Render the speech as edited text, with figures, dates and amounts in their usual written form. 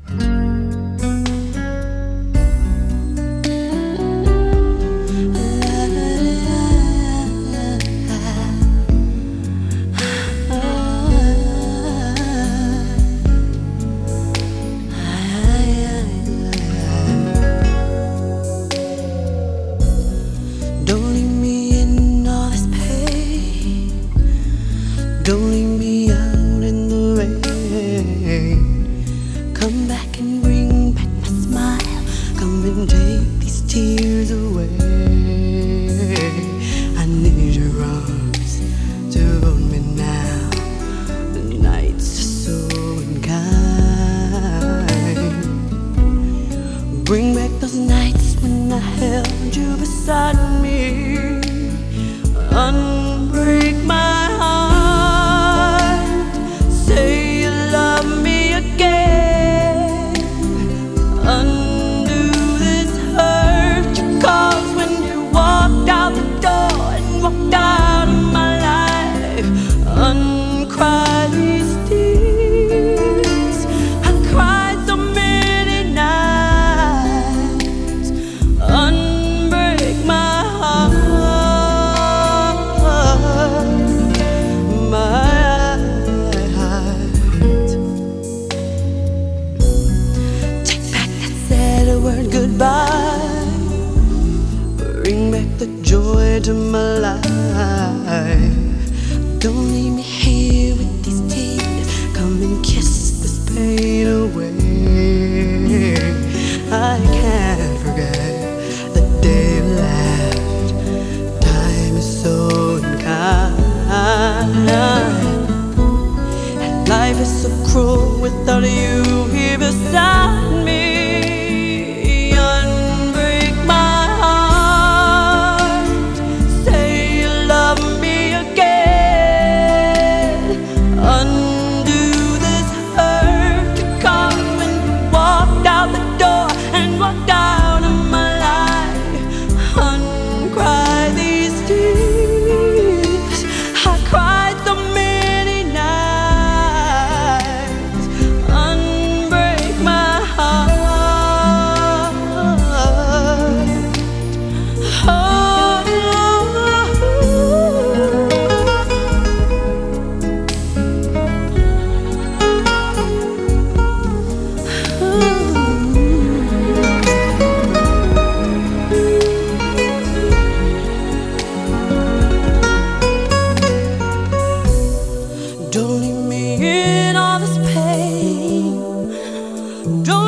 Don't leave me in all this pain. Don't leave me out in the rain. Come back and bring back my smile. Come and take these tears away. I need your arms to hold me now. The nights are so unkind. Bring back those nights when I held you beside me. Unbreak my heart. Say you love me again. Undo this hurt you caused when you walked out the door and walked out of my life. Uncry these tears. I cried so many nights. Unbreak my heart. Word goodbye. Bring back the joy to my life. Don't leave me here with these tears. Come and kiss this pain away. I can't forget the day you left. Time is so unkind, and life is so cruel without you here beside me. Don't leave me in all this pain. Don't